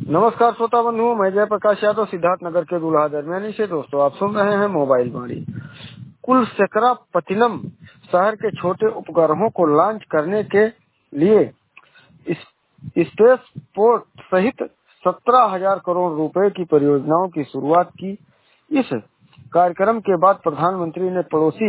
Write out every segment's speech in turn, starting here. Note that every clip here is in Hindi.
नमस्कार श्रोता बंधुओं, मैं जयप्रकाश यादव सिद्धार्थ नगर के दूल्हा दरमियानी से। दोस्तों, आप सुन रहे हैं मोबाइल वाणी। कुलशेखरापत्तिनम शहर के छोटे उपग्रहों को लॉन्च करने के लिए स्पेस पोर्ट सहित 17,000 करोड़ रुपए की परियोजनाओं की शुरुआत की। इस कार्यक्रम के बाद प्रधानमंत्री ने पड़ोसी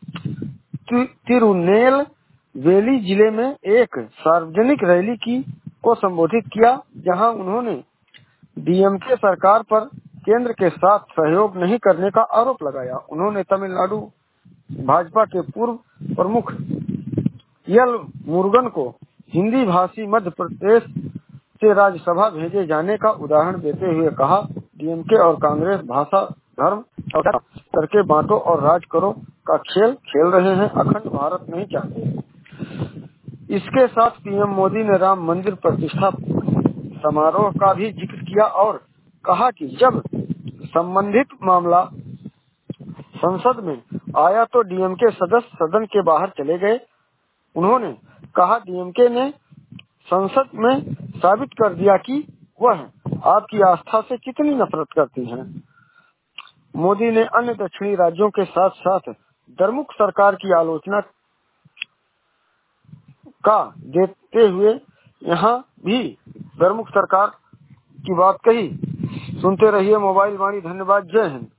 तिरुनेलवेली जिले में एक सार्वजनिक रैली को संबोधित किया, जहां उन्होंने डीएमके सरकार पर केंद्र के साथ सहयोग नहीं करने का आरोप लगाया। उन्होंने तमिलनाडु भाजपा के पूर्व प्रमुख एल मुरुगन को हिंदी भाषी मध्य प्रदेश से राज्यसभा भेजे जाने का उदाहरण देते हुए कहा, डीएमके और कांग्रेस भाषा, धर्म और करके बांटो और राज करो का खेल खेल रहे हैं, अखंड भारत नहीं चाहते। इसके साथ पीएम मोदी ने राम मंदिर प्रतिष्ठा समारोह का भी जिक्र किया और कहा कि जब संबंधित मामला संसद में आया तो डीएमके सदस्य सदन के बाहर चले गए। उन्होंने कहा, डीएमके ने संसद में साबित कर दिया कि वह आपकी आस्था से कितनी नफरत करती हैं। मोदी ने अन्य दक्षिणी राज्यों के साथ साथ द्रमुक सरकार की आलोचना का देते हुए यहाँ भी द्रमुक सरकार की बात कही। सुनते रहिए मोबाइल वाणी। धन्यवाद। जय हिंद।